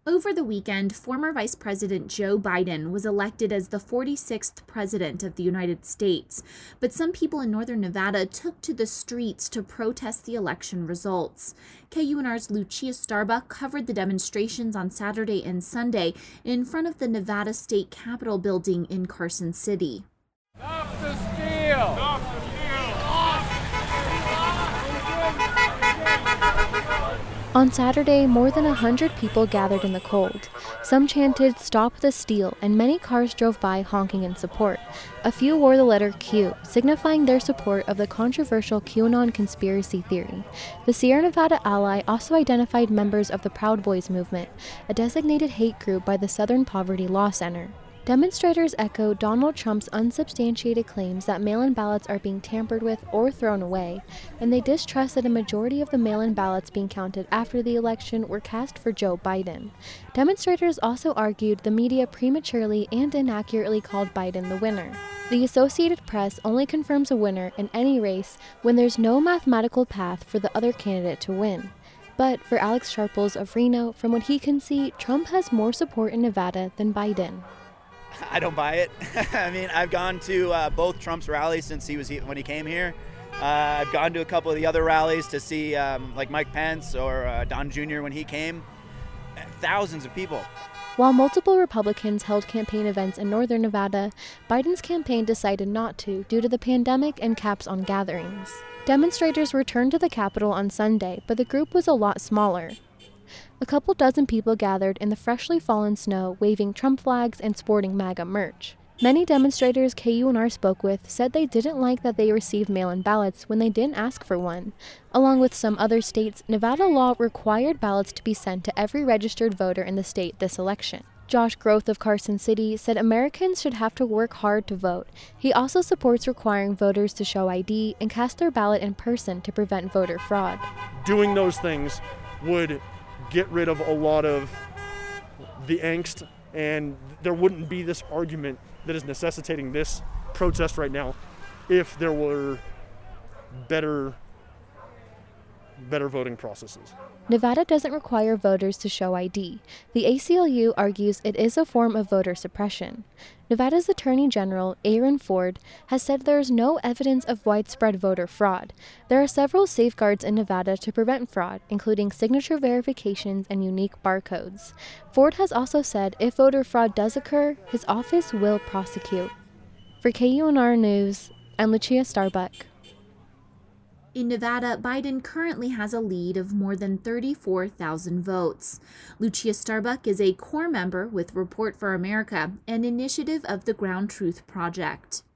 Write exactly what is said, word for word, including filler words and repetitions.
Over the weekend, former Vice President Joe Biden was elected as the forty-sixth President of the United States, but some people in northern Nevada took to the streets to protest the election results. K U N R's Lucia Starbuck covered the demonstrations on Saturday and Sunday in front of the Nevada State Capitol building in Carson City. Stop the steal! Stop the steal! On Saturday, more than a hundred people gathered in the cold. Some chanted, "Stop the steal," and many cars drove by honking in support. A few wore the letter Q, signifying their support of the controversial QAnon conspiracy theory. The Sierra Nevada Ally also identified members of the Proud Boys movement, a designated hate group by the Southern Poverty Law Center. Demonstrators echoed Donald Trump's unsubstantiated claims that mail-in ballots are being tampered with or thrown away, and they distrust that a majority of the mail-in ballots being counted after the election were cast for Joe Biden. Demonstrators also argued the media prematurely and inaccurately called Biden the winner. The Associated Press only confirms a winner in any race when there's no mathematical path for the other candidate to win. But for Alex Sharples of Reno, from what he can see, Trump has more support in Nevada than Biden. I don't buy it. I mean, I've gone to uh, both Trump's rallies since he was he, when he came here. Uh, I've gone to a couple of the other rallies to see um, like Mike Pence or uh, Don Junior when he came. Thousands of people. While multiple Republicans held campaign events in northern Nevada, Biden's campaign decided not to due to the pandemic and caps on gatherings. Demonstrators returned to the Capitol on Sunday, but the group was a lot smaller. A couple dozen people gathered in the freshly fallen snow, waving Trump flags and sporting MAGA merch. Many demonstrators K U N R spoke with said they didn't like that they received mail-in ballots when they didn't ask for one. Along with some other states, Nevada law required ballots to be sent to every registered voter in the state this election. Josh Groth of Carson City said Americans should have to work hard to vote. He also supports requiring voters to show I D and cast their ballot in person to prevent voter fraud. Doing those things would get rid of a lot of the angst, and there wouldn't be this argument that is necessitating this protest right now if there were better better voting processes. Nevada doesn't require voters to show I D. The A C L U argues it is a form of voter suppression. Nevada's Attorney General, Aaron Ford, has said there is no evidence of widespread voter fraud. There are several safeguards in Nevada to prevent fraud, including signature verifications and unique barcodes. Ford has also said if voter fraud does occur, his office will prosecute. For K U N R News, I'm Lucia Starbuck. In Nevada, Biden currently has a lead of more than thirty-four thousand votes. Lucia Starbuck is a core member with Report for America, an initiative of the Ground Truth Project.